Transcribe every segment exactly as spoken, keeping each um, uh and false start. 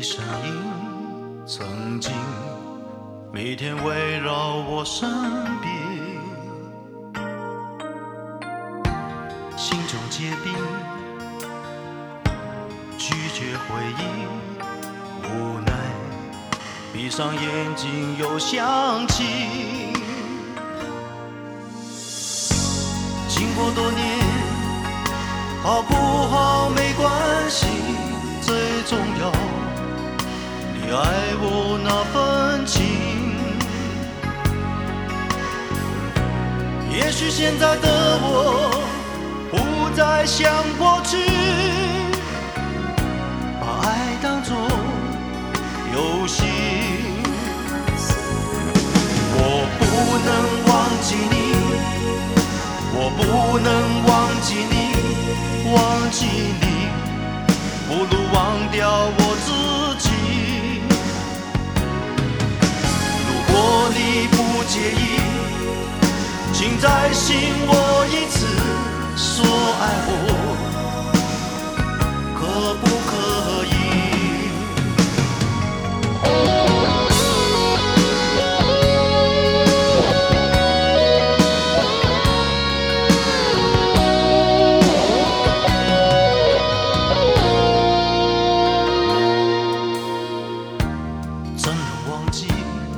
声音曾经每天围绕我身边，心中结冰，拒绝回忆，无奈闭上眼睛又想起。经过多年，好不好没关系，最重要你爱我那份情。也许现在的我不再像过去，把爱当作游戏。我不能忘记你，我不能忘记你，忘记你不如忘掉我自己。如果你不介意，请再信我一次，说爱我，可不可以？怎能忘记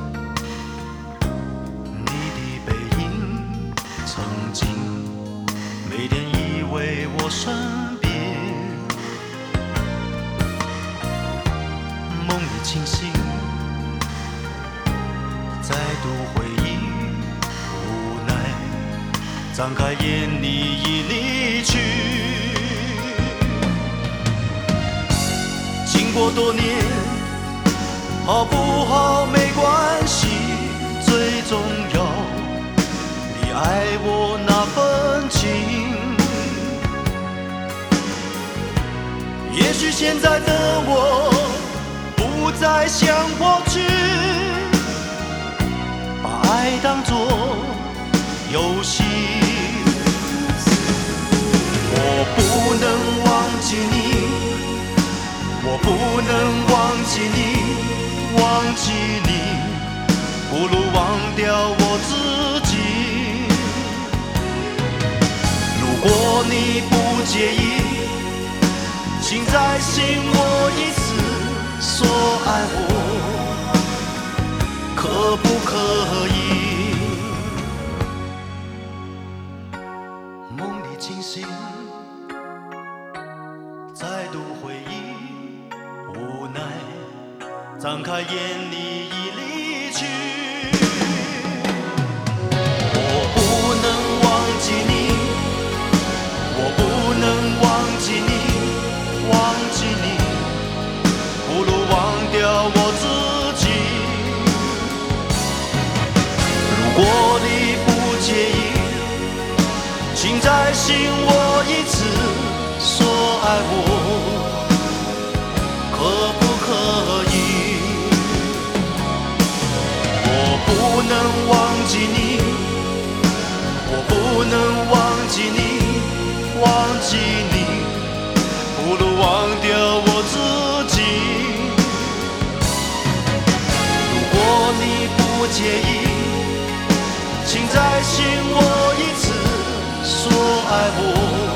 你的背影？曾经每天依偎我身边，梦里清醒，再度回忆，无奈张开眼你已离去。经过多年，好不好没关系，最重要你爱我那份情。也许现在的我不再像过去，把爱当作游戏。我不能忘记你，我不能忘记你，忘记你不如忘掉我自己。如果你不介意，请再信我一次，说爱我，可不可以？梦里清醒，再度回忆，无奈张开眼你已离去。我不能忘记你，我不能忘记你，忘记你不如忘掉我自己。如果你不介意，请再信我一次，说爱我，可不可以？我不能忘记你，我不能忘记你，忘记你不如忘掉我自己。如果你不介意，请再信我一次，说爱我，